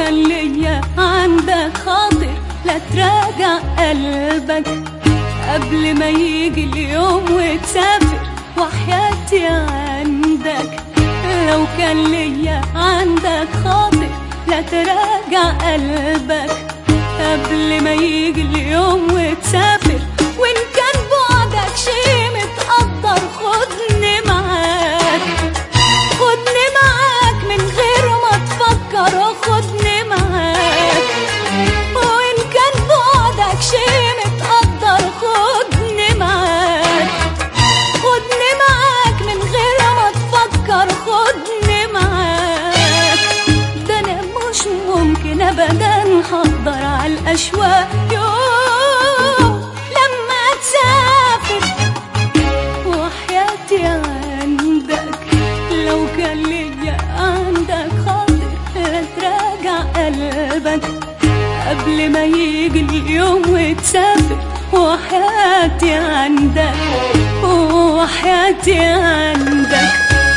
كان ليا عندك خاطر لا تراجع قلبك قبل ما يجي اليوم وتسافر وحياتي عندك. لو كان ليا عندك خاطر لا تراجع قلبك قبل ما يجي اليوم وتسافر. وإن كان بعدك شي متقدر خدني معاك، خدني معاك من غير ما تفكر، خدني معاك. وإن كان بعدك شي متقدر خدني معاك، خدني معاك من غير ما تفكر، خدني معاك. ده أنا مش ممكن أبدا هقدر على الأشواق يوم لما تسافر وحياتي عندك. لو كان ليا عندك خاطر لا تراجع قلبك قبل ما يجي اليوم وتسافر وحياتي عندك، وحياتي عندك.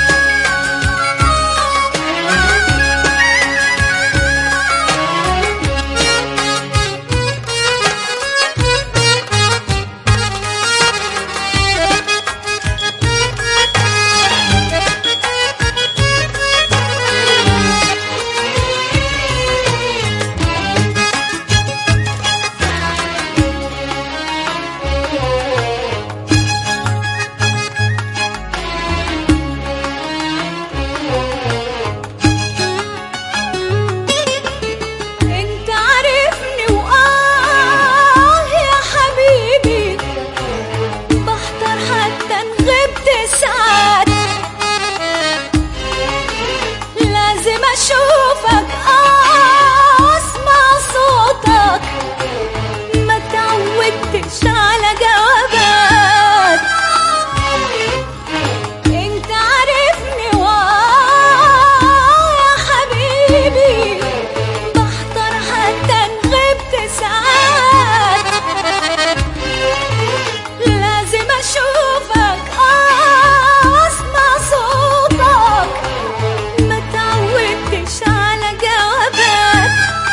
أشوفك أسمع صوتك، ما تعودتش على جوابات. انت عارفني يا حبيبي، بحضر حتى إن غبت ساعات. لازم أشوفك أسمع صوتك، ما تعودتش على جوابات.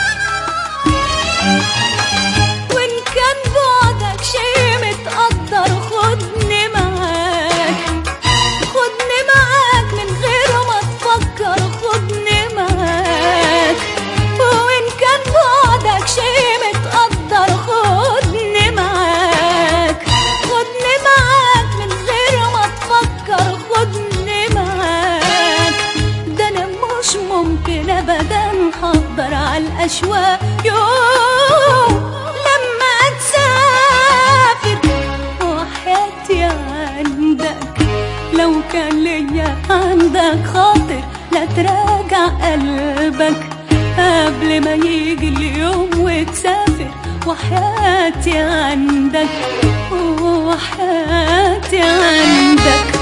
وإن كان بعدك شي متقدر خدني معاك، خدني معاك من غير ما تفكر، خدني معاك. وإن كان بعدك شي متقدر خدني معاك، خدني معاك من غير ما تفكر، خدني معاك. ده أنا مش ممكن أبدا هقدر على الأشواق يوم لما تسافر وحياتي عندك. لو كان ليا عندك خاطر لا تراجع قلبك قبل ما يجي اليوم وتسافر وحياتي عندك، وحياتي عندك.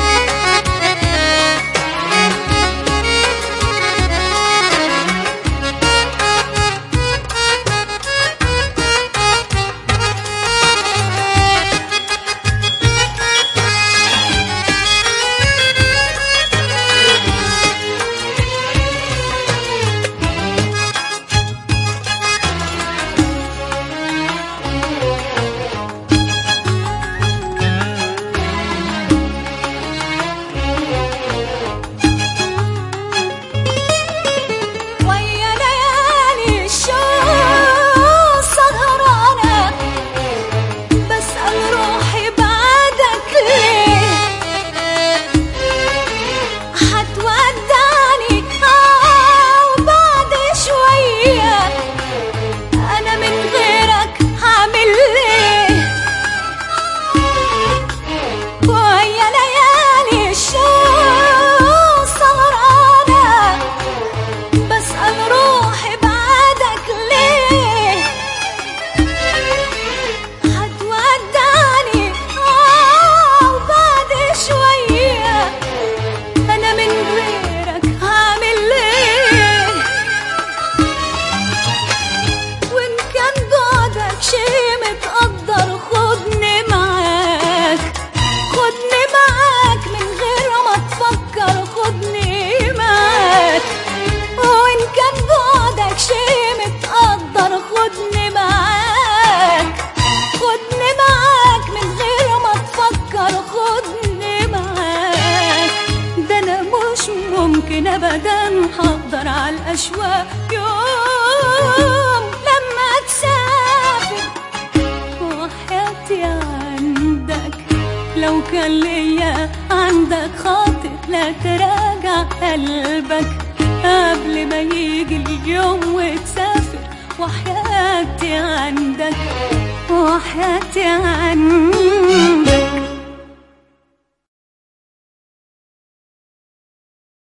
أشواق يوم لما تسافر. وحياتي عندك لو كان ليا عندك خاطر لا تراجع قلبك قبل ما يجي اليوم وتسافر. وحياتي عندك وحياتي عندك